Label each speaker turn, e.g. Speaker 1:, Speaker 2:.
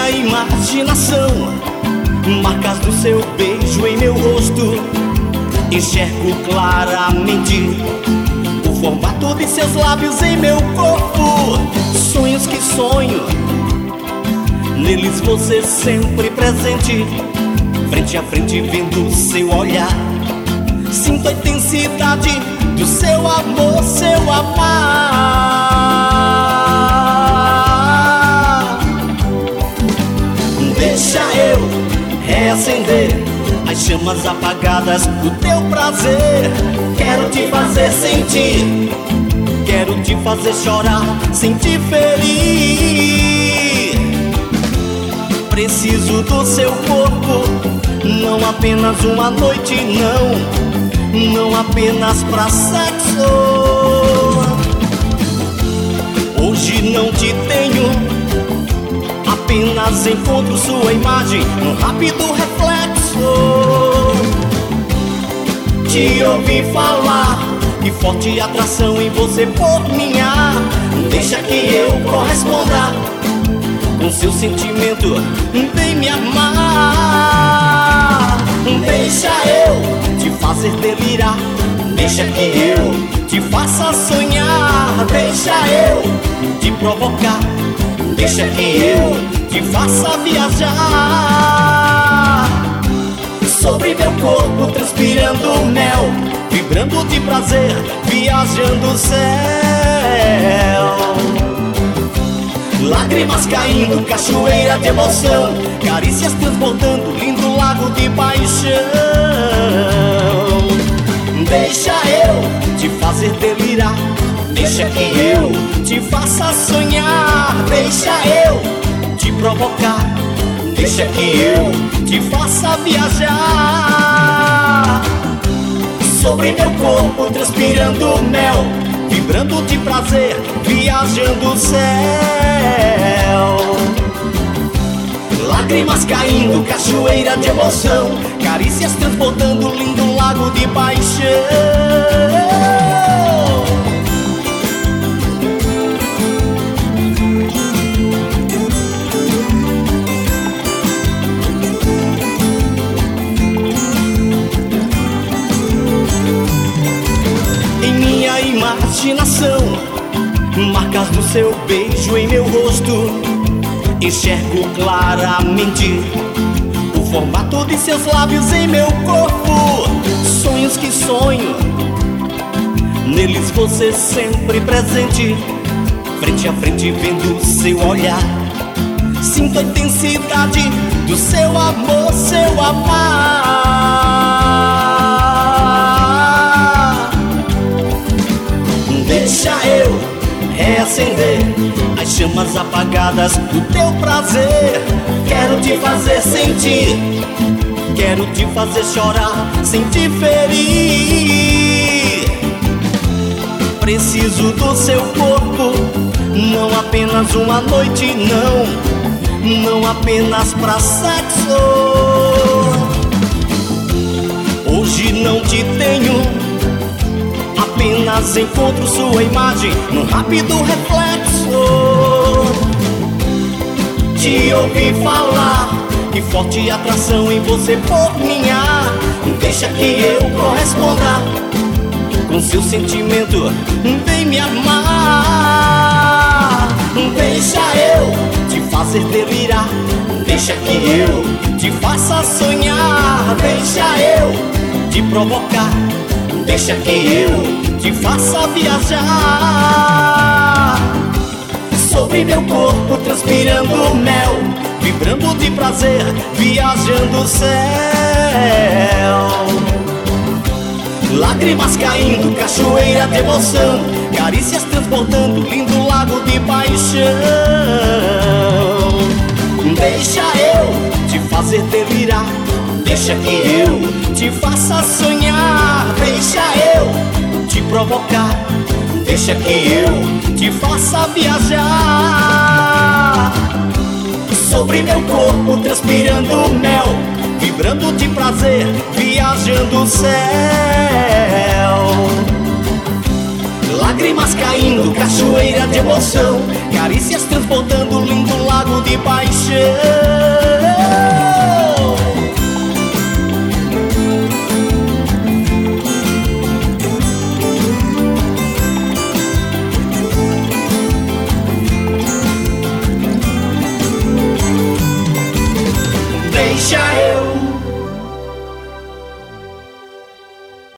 Speaker 1: minha imaginação, marcas do seu beijo em meu rosto. Enxergo claramente o formato de seus lábios em meu corpo. Sonhos que sonho, neles você sempre presente. Frente a frente vendo seu olhar, sinto a intensidade do seu amor, seu amar. Deixa eu reacender as chamas apagadas do teu prazer. Quero te fazer sentir, quero te fazer chorar, sem te ferir. Preciso do seu corpo, não apenas uma noite, não apenas pra sexo. Hoje não te tenho, apenas encontro sua imagem num rápido reflexo. Te ouvi falar, que forte atração em você por minha. Deixa que eu corresponda com seu sentimento, vem me amar. Deixa eu te fazer delirar, deixa que eu te faça sonhar. Deixa eu te provocar, deixa que eu te faça viajar. Sobre meu corpo transpirando mel, vibrando de prazer, viajando o céu. Lágrimas caindo, cachoeira de emoção, carícias transbordando, lindo lago de paixão. Deixa eu te fazer delirar, deixa que eu te faça sonhar. Deixa eu te provocar, deixa que eu te faça viajar. Sobre meu corpo transpirando mel, vibrando de prazer, viajando o céu. Lágrimas caindo, cachoeira de emoção, carícias transbordando, lindo lago de paixão. Imaginação, marcas do seu beijo em meu rosto. Enxergo claramente o formato de seus lábios em meu corpo. Sonhos que sonho, neles você sempre presente. Frente a frente vendo seu olhar, sinto a intensidade do seu amor, seu amar. Deixa eu reacender as chamas apagadas do teu prazer. Quero te fazer sentir, quero te fazer chorar, sem te ferir. Preciso do seu corpo, não apenas uma noite, não apenas pra sexo. Hoje não te tenho, apenas encontro sua imagem num rápido reflexo. Te ouvi falar, que forte atração em você por minha. Deixa que eu corresponda com seu sentimento, vem me amar. Deixa eu te fazer delirar, deixa que eu te faça sonhar. Deixa eu te provocar, deixa que eu te faça viajar. Sobre meu corpo transpirando mel, vibrando de prazer, viajando o céu. Lágrimas caindo, cachoeira de emoção, carícias transbordando, lindo lago de paixão. Deixa eu te fazer delirar, deixa que eu te faça sonhar. Deixa eu te provocar, deixa que eu te faça viajar. Sobre meu corpo transpirando mel, vibrando de prazer, viajando o céu. Lágrimas caindo, cachoeira de emoção, carícias transbordando, lindo lago lago de paixão.